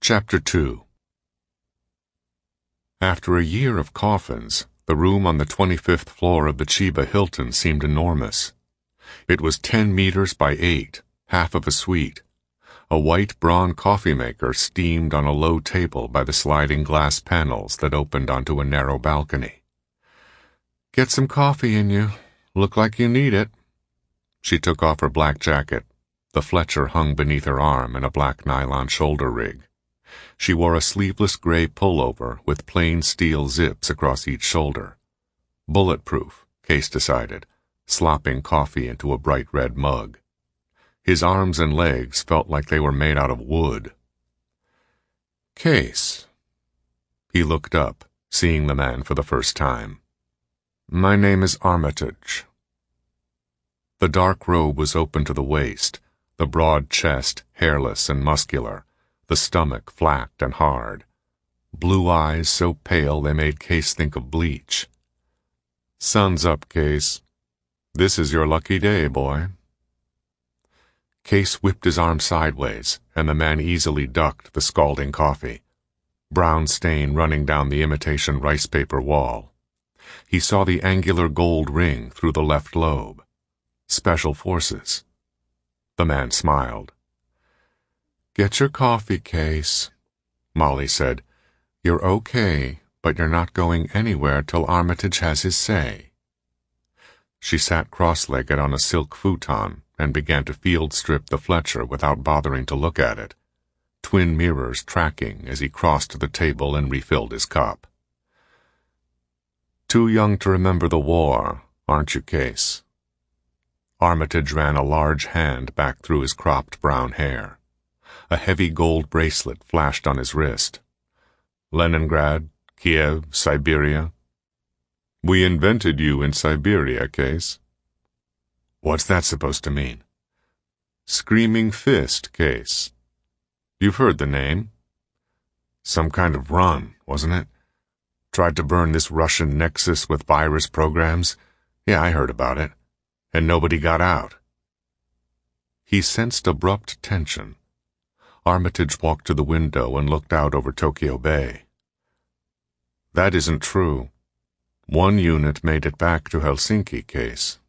Chapter 2. After a year of coffins, the room on the 25th floor of the Chiba Hilton seemed enormous. It was 10 meters by 8, half of a suite. A white brawn coffee maker steamed on a low table by the sliding glass panels that opened onto a narrow balcony. "Get some coffee in you. Look like you need it." She took off her black jacket. The Fletcher hung beneath her arm in a black nylon shoulder rig. She wore a sleeveless gray pullover with plain steel zips across each shoulder. Bulletproof, Case decided, slopping coffee into a bright red mug. His arms and legs felt like they were made out of wood. "Case." He looked up, seeing the man for the first time. "My name is Armitage." The dark robe was open to the waist, the broad chest hairless and muscular, the stomach flat and hard. Blue eyes so pale they made Case think of bleach. "Sun's up, Case. This is your lucky day, boy." Case whipped his arm sideways, and the man easily ducked the scalding coffee. Brown stain running down the imitation rice paper wall. He saw the angular gold ring through the left lobe. Special Forces. The man smiled. "Get your coffee, Case," Molly said. "You're okay, but you're not going anywhere till Armitage has his say." She sat cross-legged on a silk futon and began to field strip the Fletcher without bothering to look at it, twin mirrors tracking as he crossed to the table and refilled his cup. "Too young to remember the war, aren't you, Case?" Armitage ran a large hand back through his cropped brown hair. A heavy gold bracelet flashed on his wrist. "Leningrad, Kiev, Siberia." "We invented you in Siberia, Case." "What's that supposed to mean?" "Screaming Fist, Case. You've heard the name. Some kind of run, wasn't it? Tried to burn this Russian nexus with virus programs. Yeah, I heard about it. And nobody got out." He sensed abrupt tension. Armitage walked to the window and looked out over Tokyo Bay. "That isn't true. One unit made it back to Helsinki, Case."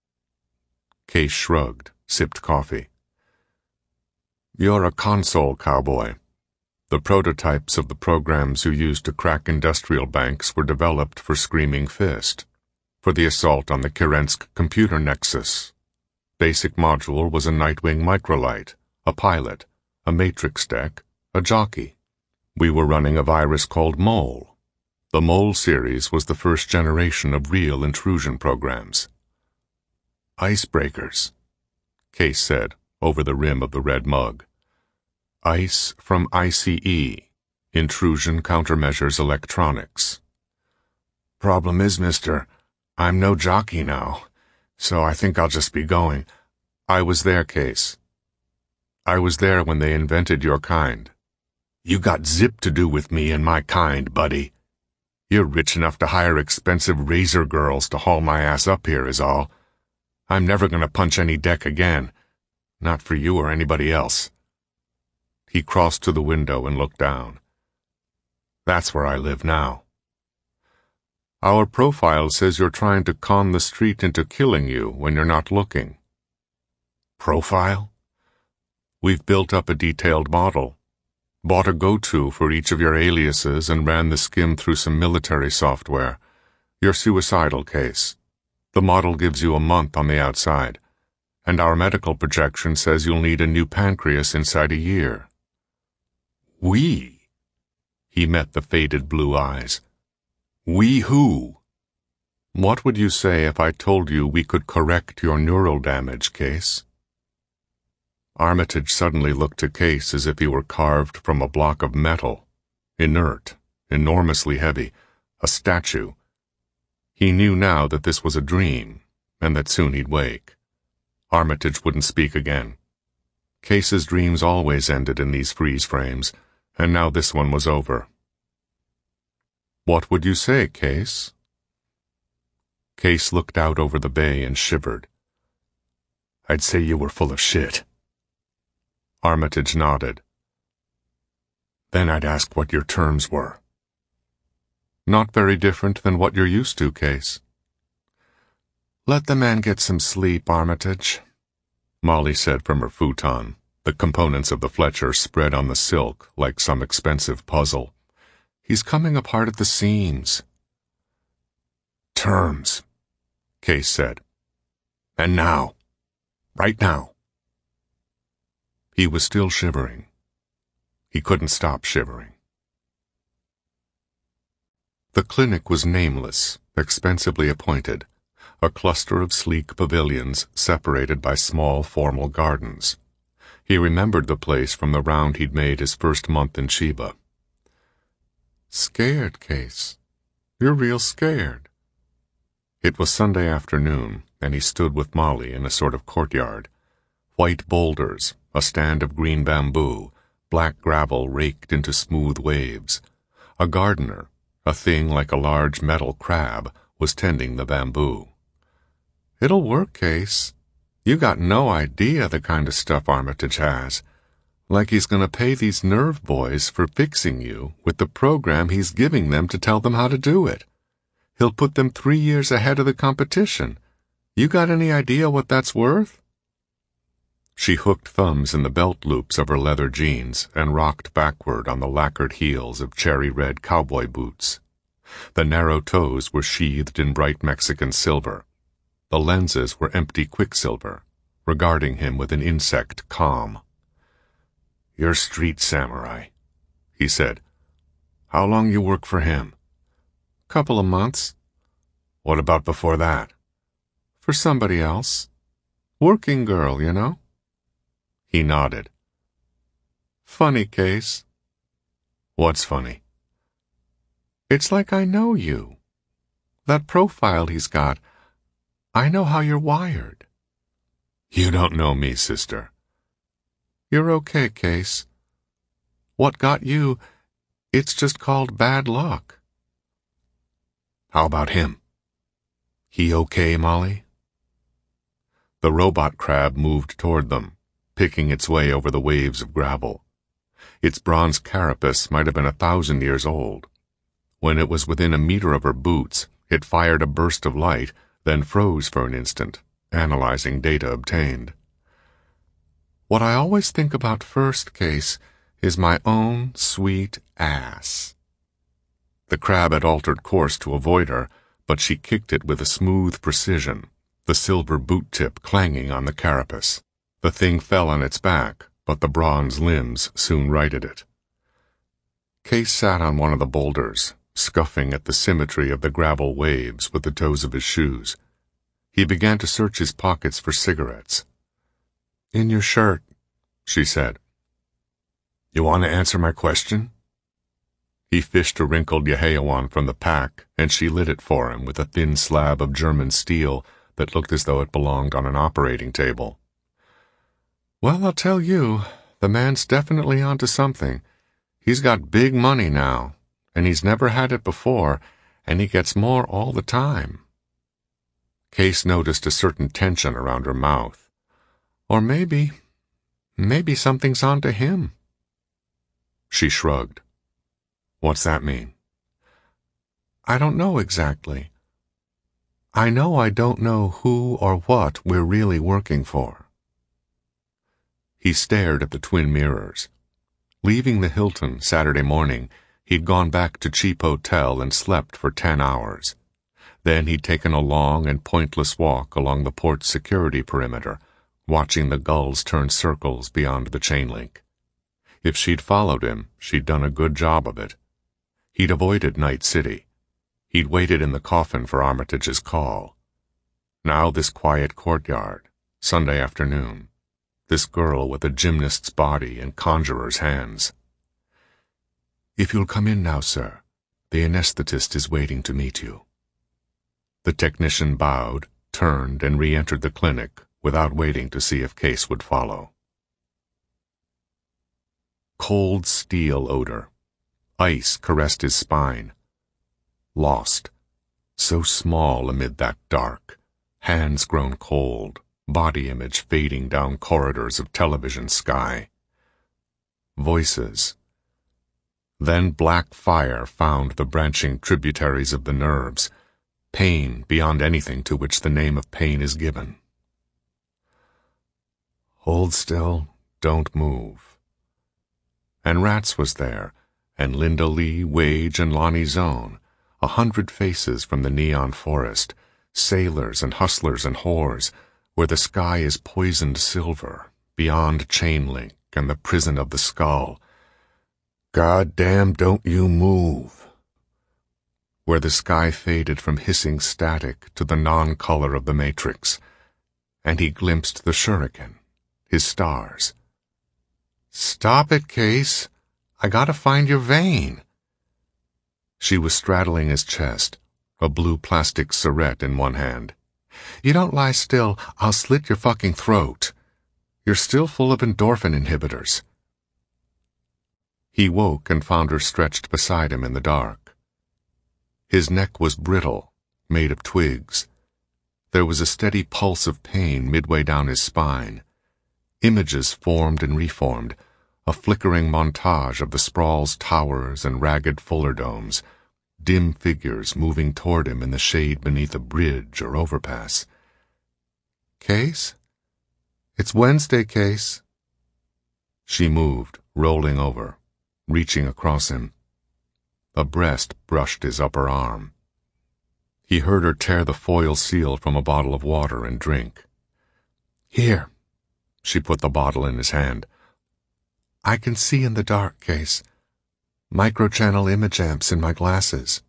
Case shrugged, sipped coffee. "You're a console cowboy. The prototypes of the programs you used to crack industrial banks were developed for Screaming Fist, for the assault on the Kerensky computer nexus. Basic module was a Nightwing microlight, a pilot, a matrix deck, a jockey. We were running a virus called Mole. The Mole series was the first generation of real intrusion programs." "Icebreakers," Case said, over the rim of the red mug. "ICE from ICE, Intrusion Countermeasures Electronics." "Problem is, mister, I'm no jockey now, so I think I'll just be going." "I was there, Case. I was there when they invented your kind." "You got zip to do with me and my kind, buddy. You're rich enough to hire expensive razor girls to haul my ass up here is all. I'm never going to punch any deck again. Not for you or anybody else." He crossed to the window and looked down. "That's where I live now." "Our profile says you're trying to con the street into killing you when you're not looking." "Profile?" "We've built up a detailed model. Bought a go-to for each of your aliases and ran the skim through some military software. You're suicidal, Case. The model gives you a month on the outside, and our medical projection says you'll need a new pancreas inside a year." "We?" He met the faded blue eyes. "We who?" "What would you say if I told you we could correct your neural damage, Case?" Armitage suddenly looked to Case as if he were carved from a block of metal, inert, enormously heavy, a statue. He knew now that this was a dream, and that soon he'd wake. Armitage wouldn't speak again. Case's dreams always ended in these freeze frames, and now this one was over. "What would you say, Case?" Case looked out over the bay and shivered. "I'd say you were full of shit." Armitage nodded. Then I'd ask what your terms were. Not very different than what you're used to, Case. Let the man get some sleep, Armitage, Molly said from her futon, the components of the Fletcher spread on the silk like some expensive puzzle. He's coming apart at the seams. Terms, Case said. And now. Right now. He was still shivering. He couldn't stop shivering. The clinic was nameless, expensively appointed, a cluster of sleek pavilions separated by small formal gardens. He remembered the place from the round he'd made his first month in Sheba. Scared, Case. You're real scared. It was Sunday afternoon, and he stood with Molly in a sort of courtyard. White boulders, a stand of green bamboo, black gravel raked into smooth waves. A gardener, a thing like a large metal crab, was tending the bamboo. It'll work, Case. You got no idea the kind of stuff Armitage has. Like he's going to pay these nerve boys for fixing you with the program he's giving them to tell them how to do it. He'll put them 3 years ahead of the competition. You got any idea what that's worth? She hooked thumbs in the belt loops of her leather jeans and rocked backward on the lacquered heels of cherry-red cowboy boots. The narrow toes were sheathed in bright Mexican silver. The lenses were empty quicksilver, regarding him with an insect calm. You're street samurai, he said. How long you work for him? Couple of months. What about before that? For somebody else. Working girl, you know? He nodded. Funny, Case. What's funny? It's like I know you. That profile he's got, I know how you're wired. You don't know me, sister. You're okay, Case. What got you, it's just called bad luck. How about him? He okay, Molly? The robot crab moved toward them, picking its way over the waves of gravel. Its bronze carapace might have been 1,000 years old. When it was within a meter of her boots, it fired a burst of light, then froze for an instant, analyzing data obtained. What I always think about first, Case, is my own sweet ass. The crab had altered course to avoid her, but she kicked it with a smooth precision, the silver boot tip clanging on the carapace. The thing fell on its back, but the bronze limbs soon righted it. Case sat on one of the boulders, scuffing at the symmetry of the gravel waves with the toes of his shoes. He began to search his pockets for cigarettes. In your shirt, she said. You want to answer my question? He fished a wrinkled Yehayawan from the pack, and she lit it for him with a thin slab of German steel that looked as though it belonged on an operating table. Well, I'll tell you, the man's definitely onto something. He's got big money now, and he's never had it before, and he gets more all the time. Case noticed a certain tension around her mouth. Or maybe something's onto him. She shrugged. What's that mean? I don't know exactly. I know I don't know who or what we're really working for. He stared at the twin mirrors. Leaving the Hilton Saturday morning, he'd gone back to Cheap Hotel and slept for 10 hours. Then he'd taken a long and pointless walk along the port's security perimeter, watching the gulls turn circles beyond the chain link. If she'd followed him, she'd done a good job of it. He'd avoided Night City. He'd waited in the coffin for Armitage's call. Now this quiet courtyard, Sunday afternoon. This girl with a gymnast's body and conjurer's hands. If you'll come in now, sir, the anesthetist is waiting to meet you. The technician bowed, turned, and re-entered the clinic without waiting to see if Case would follow. Cold steel odor. Ice caressed his spine. Lost. So small amid that dark. Hands grown cold. Body image fading down corridors of television sky. Voices. Then black fire found the branching tributaries of the nerves, pain beyond anything to which the name of pain is given. Hold still, don't move. And Rats was there, and Linda Lee, Wage, and Lonnie Zone, 100 faces from the neon forest, sailors and hustlers and whores, where the sky is poisoned silver, beyond chain link and the prison of the skull. God damn, don't you move. Where the sky faded from hissing static to the non-color of the matrix, and he glimpsed the shuriken, his stars. Stop it, Case. I gotta find your vein. She was straddling his chest, a blue plastic cerette in one hand. You don't lie still, I'll slit your fucking throat. You're still full of endorphin inhibitors. He woke and found her stretched beside him in the dark. His neck was brittle, made of twigs. There was a steady pulse of pain midway down his spine. Images formed and reformed, a flickering montage of the sprawl's towers and ragged Fuller domes, dim figures moving toward him in the shade beneath a bridge or overpass. Case? It's Wednesday, Case. She moved, rolling over, reaching across him. A breast brushed his upper arm. He heard her tear the foil seal from a bottle of water and drink. Here. She put the bottle in his hand. I can see in the dark, Case. Microchannel image amps in my glasses.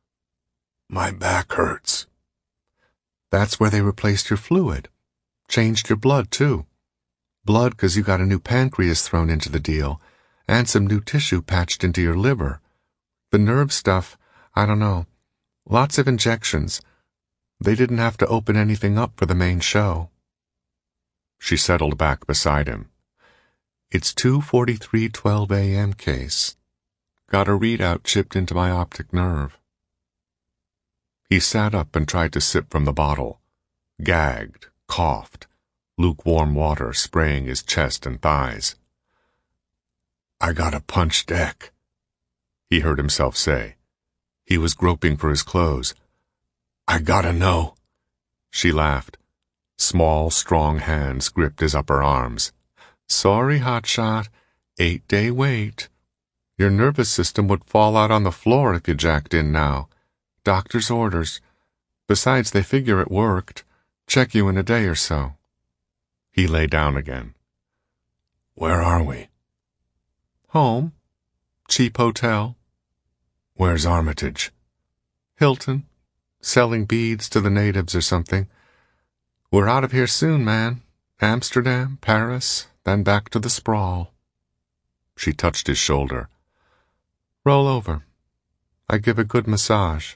My back hurts. That's where they replaced your fluid. Changed your blood, too. Blood 'cause you got a new pancreas thrown into the deal, and some new tissue patched into your liver. The nerve stuff, I don't know. Lots of injections. They didn't have to open anything up for the main show. She settled back beside him. It's 2:43:12 a.m., Case. Got a readout chipped into my optic nerve. He sat up and tried to sip from the bottle, gagged, coughed, lukewarm water spraying his chest and thighs. I gotta punch deck, he heard himself say. He was groping for his clothes. I gotta know. She laughed. Small, strong hands gripped his upper arms. Sorry, hotshot. 8-day wait. Your nervous system would fall out on the floor if you jacked in now. Doctor's orders. Besides, they figure it worked. Check you in a day or so. He lay down again. Where are we? Home. Cheap hotel. Where's Armitage? Hilton. Selling beads to the natives or something. We're out of here soon, man. Amsterdam, Paris, then back to the sprawl. She touched his shoulder. Roll over. I give a good massage.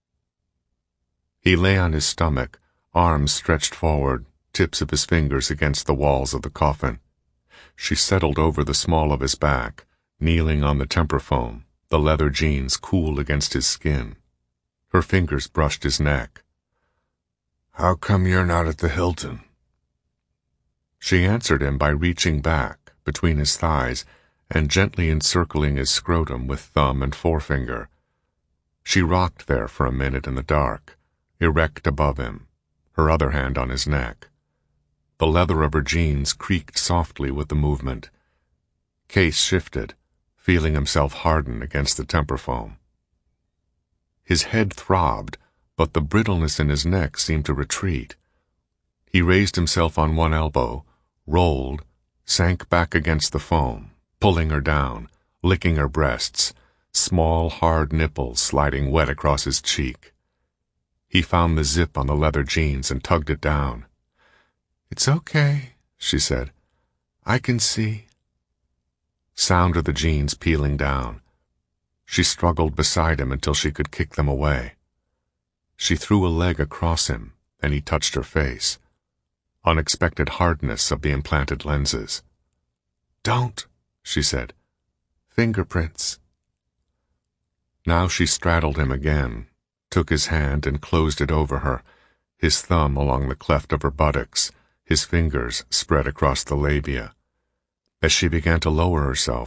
He lay on his stomach, arms stretched forward, tips of his fingers against the walls of the coffin. She settled over the small of his back, kneeling on the temper foam, the leather jeans cool against his skin. Her fingers brushed his neck. How come you're not at the Hilton? She answered him by reaching back, between his thighs, and gently encircling his scrotum with thumb and forefinger. She rocked there for a minute in the dark, erect above him, her other hand on his neck. The leather of her jeans creaked softly with the movement. Case shifted, feeling himself harden against the temper foam. His head throbbed, but the brittleness in his neck seemed to retreat. He raised himself on one elbow, rolled, sank back against the foam, pulling her down, licking her breasts, small, hard nipples sliding wet across his cheek. He found the zip on the leather jeans and tugged it down. It's okay, she said. I can see. Sound of the jeans peeling down. She struggled beside him until she could kick them away. She threw a leg across him, and he touched her face. Unexpected hardness of the implanted lenses. Don't, she said. Fingerprints. Now she straddled him again, took his hand and closed it over her, his thumb along the cleft of her buttocks, his fingers spread across the labia. As she began to lower herself,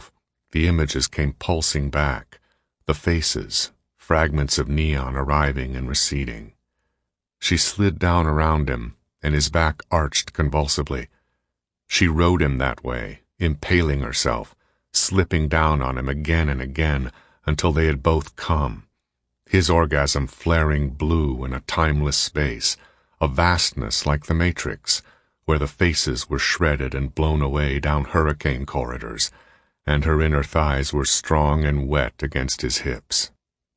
The images came pulsing back, the faces, fragments of neon arriving and receding. She slid down around him, and his back arched convulsively. She rode him that way, impaling herself, slipping down on him again and again until they had both come, his orgasm flaring blue in a timeless space, a vastness like the Matrix, where the faces were shredded and blown away down hurricane corridors, and her inner thighs were strong and wet against his hips.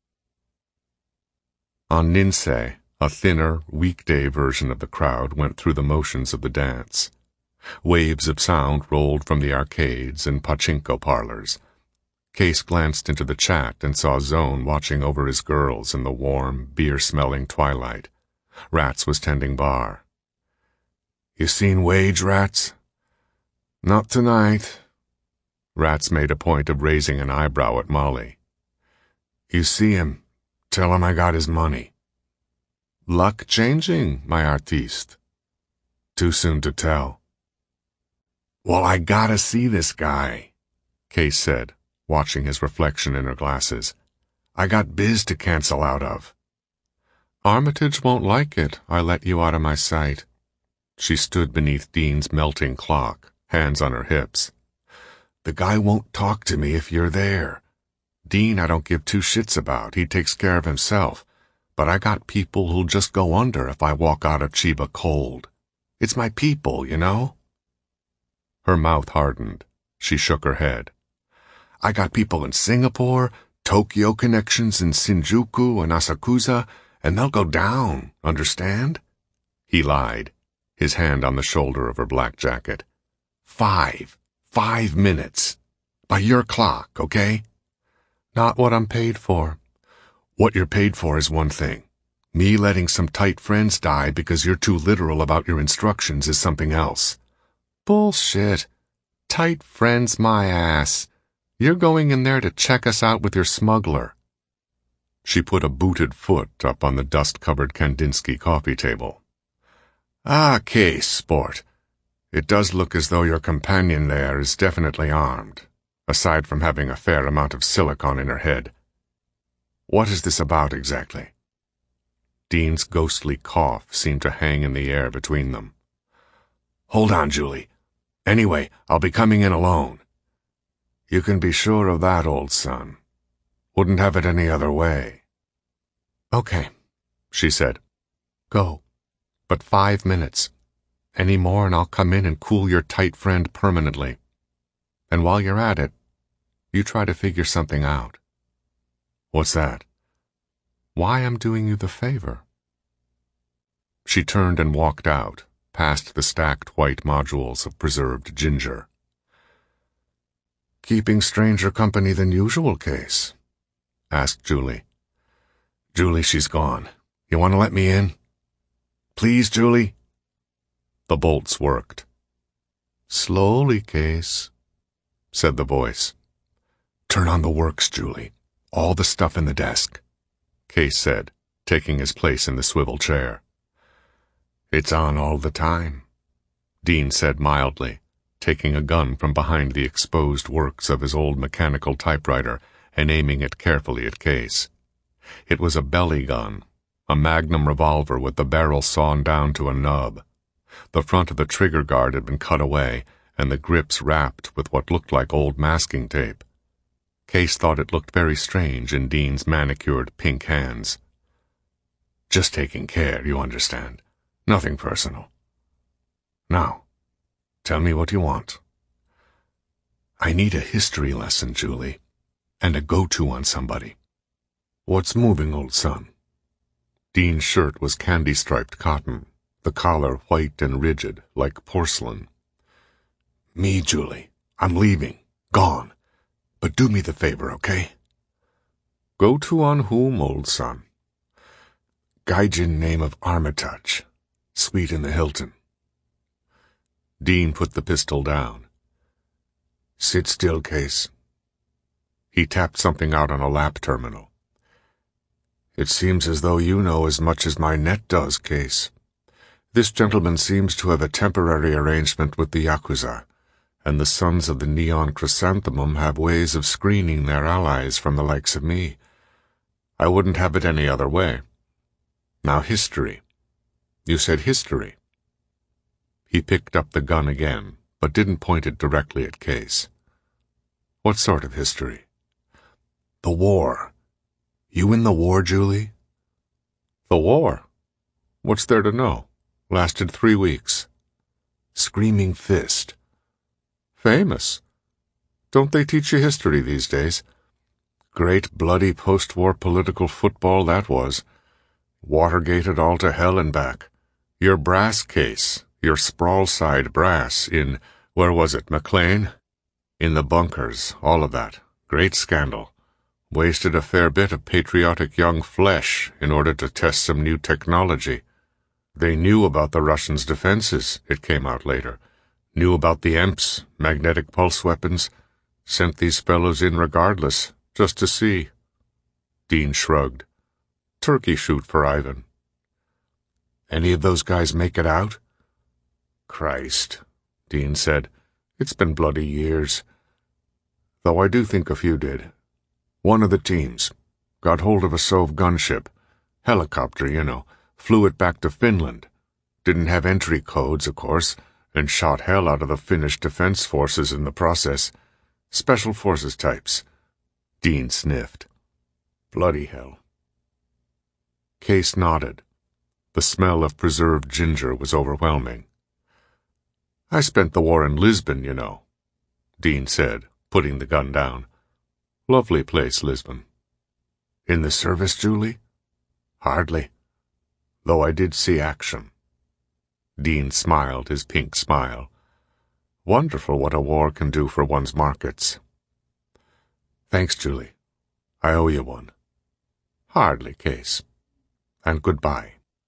On Ninsei, a thinner, weekday version of the crowd went through the motions of the dance. Waves of sound rolled from the arcades and pachinko parlors. Case glanced into the chat and saw Zone watching over his girls in the warm, beer-smelling twilight. Rats was tending bar. "You seen Wage, Rats?" "Not tonight." Rats made a point of raising an eyebrow at Molly. "You see him, tell him I got his money." "Luck changing, my artiste." "Too soon to tell." "Well, I gotta see this guy," Case said, watching his reflection in her glasses. "I got biz to cancel out of." "Armitage won't like it, I let you out of my sight." She stood beneath Dean's melting clock, hands on her hips. "The guy won't talk to me if you're there. Dean I don't give two shits about, he takes care of himself, but I got people who'll just go under if I walk out of Chiba cold. It's my people, you know?" Her mouth hardened. She shook her head. "I got people in Singapore, Tokyo connections in Shinjuku and Asakusa, and they'll go down, understand?" He lied, his hand on the shoulder of her black jacket. 5 minutes. By your clock, okay?" "Not what I'm paid for." "What you're paid for is one thing. Me letting some tight friends die because you're too literal about your instructions is something else." "Bullshit. Tight friends my ass. You're going in there to check us out with your smuggler." She put a booted foot up on the dust-covered Kandinsky coffee table. Case, sport. It does look as though your companion there is definitely armed, aside from having a fair amount of silicon in her head. What is this about exactly?" Dean's ghostly cough seemed to hang in the air between them. "Hold on, Julie. Anyway, I'll be coming in alone." "You can be sure of that, old son. Wouldn't have it any other way." "Okay," she said. "Go. But 5 minutes. Any more and I'll come in and cool your tight friend permanently. And while you're at it, you try to figure something out." "What's that?" "Why I'm doing you the favor." She turned and walked out, past the stacked white modules of preserved ginger. "Keeping stranger company than usual, Case?" asked Julie. "Julie, she's gone. You want to let me in? Please, Julie?" The bolts worked. "Slowly, Case," said the voice. "Turn on the works, Julie. All the stuff in the desk," Case said, taking his place in the swivel chair. "It's on all the time," Dean said mildly, taking a gun from behind the exposed works of his old mechanical typewriter and aiming it carefully at Case. It was a belly gun, a Magnum revolver with the barrel sawn down to a nub. The front of the trigger guard had been cut away, and the grips wrapped with what looked like old masking tape. Case thought it looked very strange in Dean's manicured pink hands. "Just taking care, you understand. Nothing personal. Now, tell me what you want." "I need a history lesson, Julie, and a go-to on somebody." "What's moving, old son?" Dean's shirt was candy-striped cotton, the collar white and rigid, like porcelain. "Me, Julie. I'm leaving. Gone. But do me the favor, okay?" "Go-to on whom, old son?" "Gaijin name of Armitage. Suite in the Hilton." Dean put the pistol down. "Sit still, Case." He tapped something out on a lap terminal. "It seems as though you know as much as my net does, Case. This gentleman seems to have a temporary arrangement with the Yakuza, And the sons of the neon chrysanthemum have ways of screening their allies from the likes of me. I wouldn't have it any other way. Now history. You said history. He picked up the gun again, but didn't point it directly at Case. What sort of history? The war. You in the war, Julie? The war? What's there to know? Lasted 3 weeks. Screaming Fist. Famous. Don't they teach you history these days? Great bloody post-war political football that was. Watergated all to hell and back. Your brass case, your sprawl-side brass in, where was it, McLean? In the bunkers, all of that. Great scandal. Wasted a fair bit of patriotic young flesh in order to test some new technology. They knew about the Russians' defenses, it came out later. Knew about the EMPs, magnetic pulse weapons. Sent these fellows in regardless, just to see. Dean shrugged. Turkey shoot for Ivan. Any of those guys make it out? Christ, Dean said. It's been bloody years. Though I do think a few did. One of the teams. Got hold of a Sov gunship. Helicopter, you know. Flew it back to Finland. Didn't have entry codes, of course, and shot hell out of the Finnish defense forces in the process. Special forces types. Dean sniffed. Bloody hell. Case nodded. The smell of preserved ginger was overwhelming. I spent the war in Lisbon, you know, Dean said, putting the gun down. Lovely place, Lisbon. In the service, Julie? Hardly. Though I did see action. Dean smiled his pink smile. Wonderful what a war can do for one's markets. Thanks, Julie. I owe you one. Hardly, Case. And goodbye.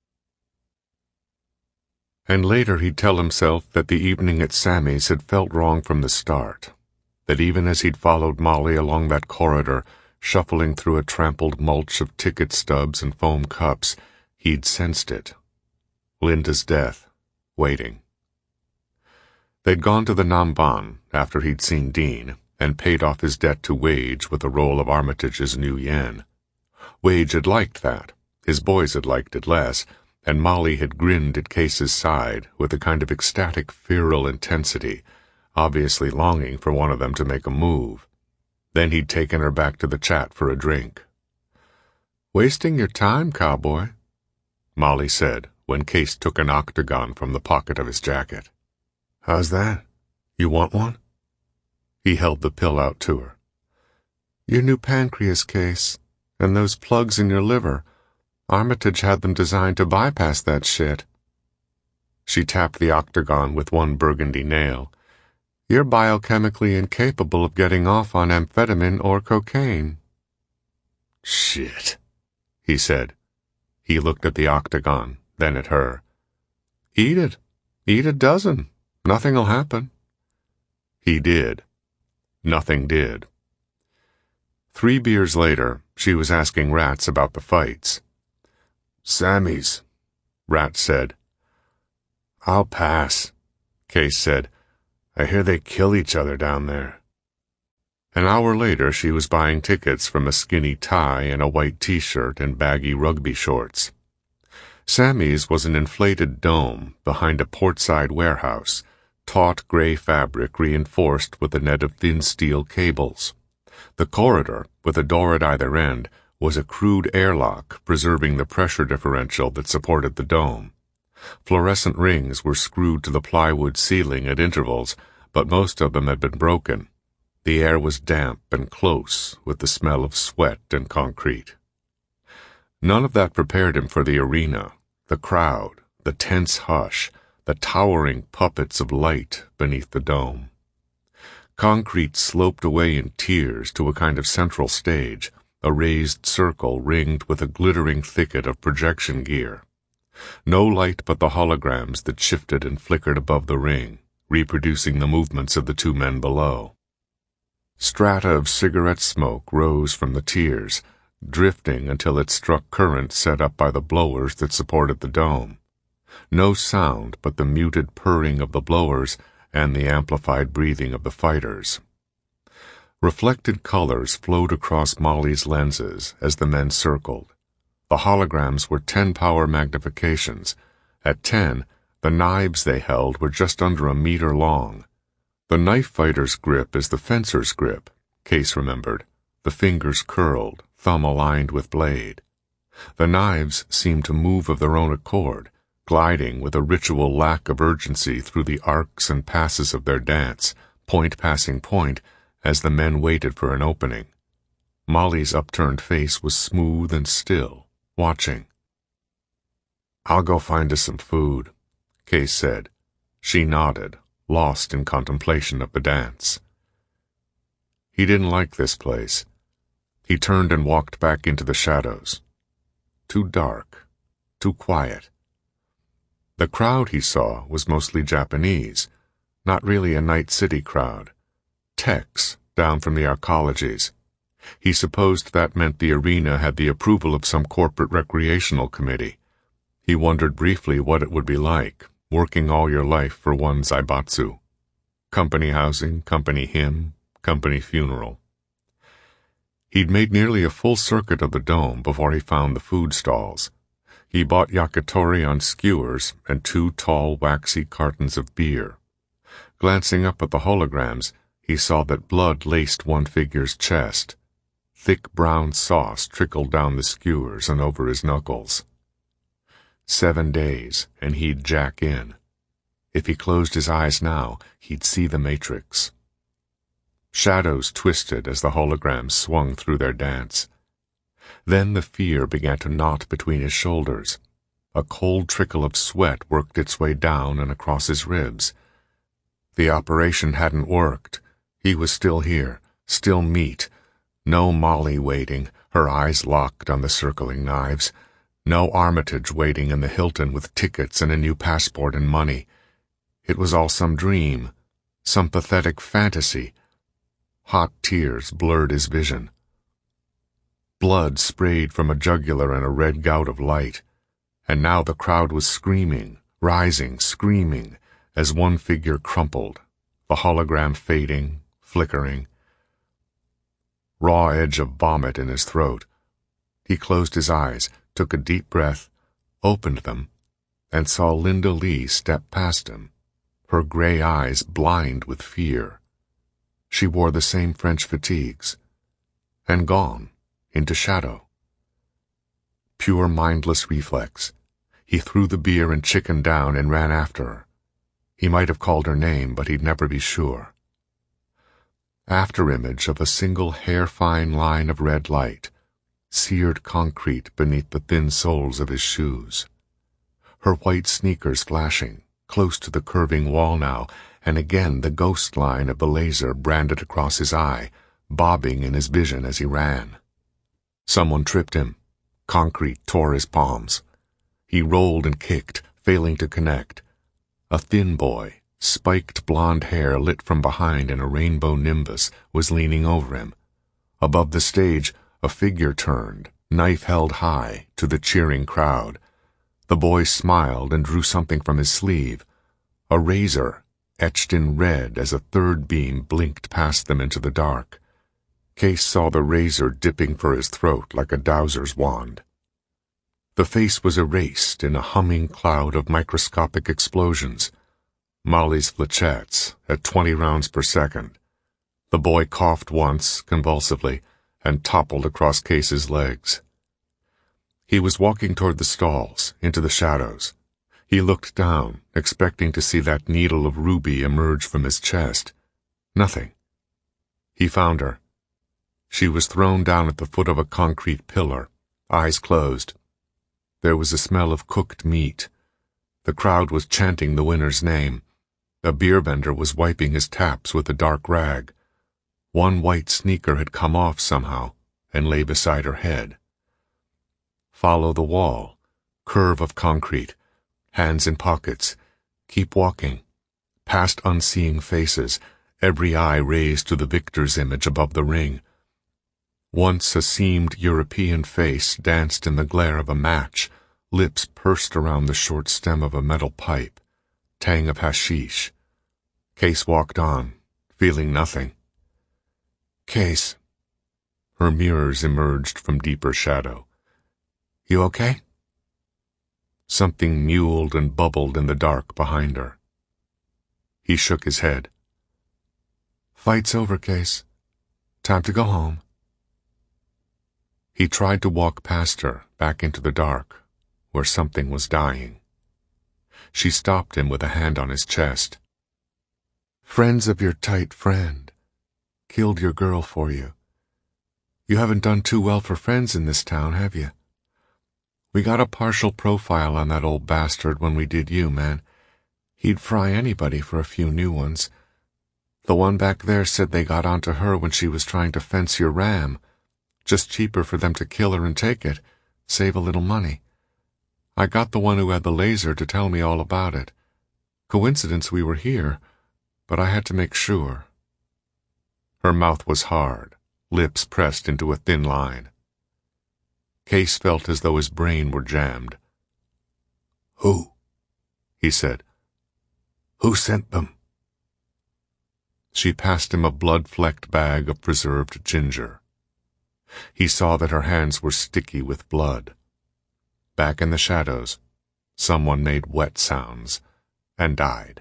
And later he'd tell himself that the evening at Sammy's had felt wrong from the start, that even as he'd followed Molly along that corridor, shuffling through a trampled mulch of ticket stubs and foam cups, he'd sensed it. Linda's death, waiting. They'd gone to the Namban after he'd seen Dean, and paid off his debt to Wage with a roll of Armitage's new yen. Wage had liked that. His boys had liked it less, and Molly had grinned at Case's side with a kind of ecstatic feral intensity, obviously longing for one of them to make a move. Then he'd taken her back to the chat for a drink. Wasting your time, cowboy, Molly said when Case took an octagon from the pocket of his jacket. How's that? You want one? He held the pill out to her. Your new pancreas, Case, and those plugs in your liver. Armitage had them designed to bypass that shit. She tapped the octagon with one burgundy nail. You're biochemically incapable of getting off on amphetamine or cocaine. Shit, he said. He looked at the octagon, then at her. Eat it. Eat a dozen. Nothing'll happen. He did. Nothing did. 3 beers later, she was asking Rats about the fights. Sammy's, Rat said. I'll pass, Case said. I hear they kill each other down there. An hour later, she was buying tickets from a skinny tie and a white t-shirt and baggy rugby shorts. Sammy's was an inflated dome behind a portside warehouse, taut gray fabric reinforced with a net of thin steel cables. The corridor, with a door at either end, was a crude airlock preserving the pressure differential that supported the dome. Fluorescent rings were screwed to the plywood ceiling at intervals, but most of them had been broken. The air was damp and close, with the smell of sweat and concrete. None of that prepared him for the arena, the crowd, the tense hush, the towering puppets of light beneath the dome. Concrete sloped away in tiers to a kind of central stage, a raised circle ringed with a glittering thicket of projection gear. No light but the holograms that shifted and flickered above the ring, reproducing the movements of the 2 men below. Strata of cigarette smoke rose from the tiers, drifting until it struck currents set up by the blowers that supported the dome. No sound but the muted purring of the blowers and the amplified breathing of the fighters. Reflected colors flowed across Molly's lenses as the men circled. The holograms were 10-power magnifications. At 10, the knives they held were just under a meter long. The knife fighter's grip is the fencer's grip, Case remembered, the fingers curled, thumb aligned with blade. The knives seemed to move of their own accord, gliding with a ritual lack of urgency through the arcs and passes of their dance, point passing point, as the men waited for an opening. Molly's upturned face was smooth and still, watching. "I'll go find us some food," Case said. She nodded, lost in contemplation of the dance. He didn't like this place. He turned and walked back into the shadows. Too dark, too quiet. The crowd he saw was mostly Japanese, not really a Night City crowd. Techs, down from the arcologies. He supposed that meant the arena had the approval of some corporate recreational committee. He wondered briefly what it would be like, working all your life for one zaibatsu. Company housing, company hymn, company funeral. He'd made nearly a full circuit of the dome before he found the food stalls. He bought yakitori on skewers and 2 tall, waxy cartons of beer. Glancing up at the holograms, he saw that blood laced one figure's chest. Thick brown sauce trickled down the skewers and over his knuckles. 7 days, and he'd jack in. If he closed his eyes now, he'd see the Matrix. Shadows twisted as the holograms swung through their dance. Then the fear began to knot between his shoulders. A cold trickle of sweat worked its way down and across his ribs. The operation hadn't worked. He was still here, still meat. No Molly waiting, her eyes locked on the circling knives. No Armitage waiting in the Hilton with tickets and a new passport and money. It was all some dream, some pathetic fantasy. Hot tears blurred his vision. Blood sprayed from a jugular in a red gout of light, and now the crowd was screaming, rising, screaming, as one figure crumpled, the hologram fading, flickering. Raw edge of vomit in his throat. He closed his eyes, took a deep breath, opened them, and saw Linda Lee step past him, her gray eyes blind with fear. She wore the same French fatigues, and gone, into shadow. Pure mindless reflex. He threw the beer and chicken down and ran after her. He might have called her name, but he'd never be sure. Afterimage of a single hair-fine line of red light, seared concrete beneath the thin soles of his shoes. Her white sneakers flashing, close to the curving wall now, and again the ghost line of the laser branded across his eye, bobbing in his vision as he ran. Someone tripped him. Concrete tore his palms. He rolled and kicked, failing to connect. A thin boy, spiked blonde hair lit from behind in a rainbow nimbus, was leaning over him. Above the stage, a figure turned, knife held high, to the cheering crowd. The boy smiled and drew something from his sleeve. A razor, etched in red as a third beam blinked past them into the dark. Case saw the razor dipping for his throat like a dowser's wand. The face was erased in a humming cloud of microscopic explosions. Molly's flechettes at 20 rounds per second. The boy coughed once, convulsively, and toppled across Case's legs. He was walking toward the stalls, into the shadows. He looked down, expecting to see that needle of ruby emerge from his chest. Nothing. He found her. She was thrown down at the foot of a concrete pillar, eyes closed. There was a smell of cooked meat. The crowd was chanting the winner's name. A beer vendor was wiping his taps with a dark rag. One white sneaker had come off somehow and lay beside her head. Follow the wall, curve of concrete, hands in pockets. Keep walking. Past unseeing faces, every eye raised to the victor's image above the ring. Once a seamed European face danced in the glare of a match, lips pursed around the short stem of a metal pipe, tang of hashish. Case walked on, feeling nothing. Case. Her mirrors emerged from deeper shadow. You okay? Something mewled and bubbled in the dark behind her. He shook his head. Fight's over, Case. Time to go home. He tried to walk past her, back into the dark, where something was dying. She stopped him with a hand on his chest. Friends of your tight friend killed your girl for you. You haven't done too well for friends in this town, have you? We got a partial profile on that old bastard when we did you, man. He'd fry anybody for a few new ones. The one back there said they got onto her when she was trying to fence your ram. Just cheaper for them to kill her and take it, save a little money. I got the one who had the laser to tell me all about it. Coincidence we were here, but I had to make sure. Her mouth was hard, lips pressed into a thin line. Case felt as though his brain were jammed. Who? He said. Who sent them? She passed him a blood-flecked bag of preserved ginger. He saw that her hands were sticky with blood. Back in the shadows, someone made wet sounds and died.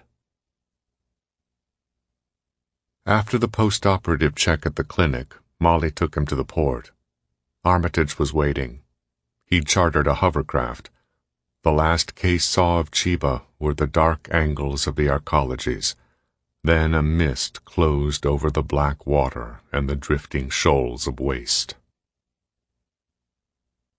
After the post-operative check at the clinic, Molly took him to the port. Armitage was waiting. He'd chartered a hovercraft. The last Case saw of Chiba were the dark angles of the arcologies. Then a mist closed over the black water and the drifting shoals of waste.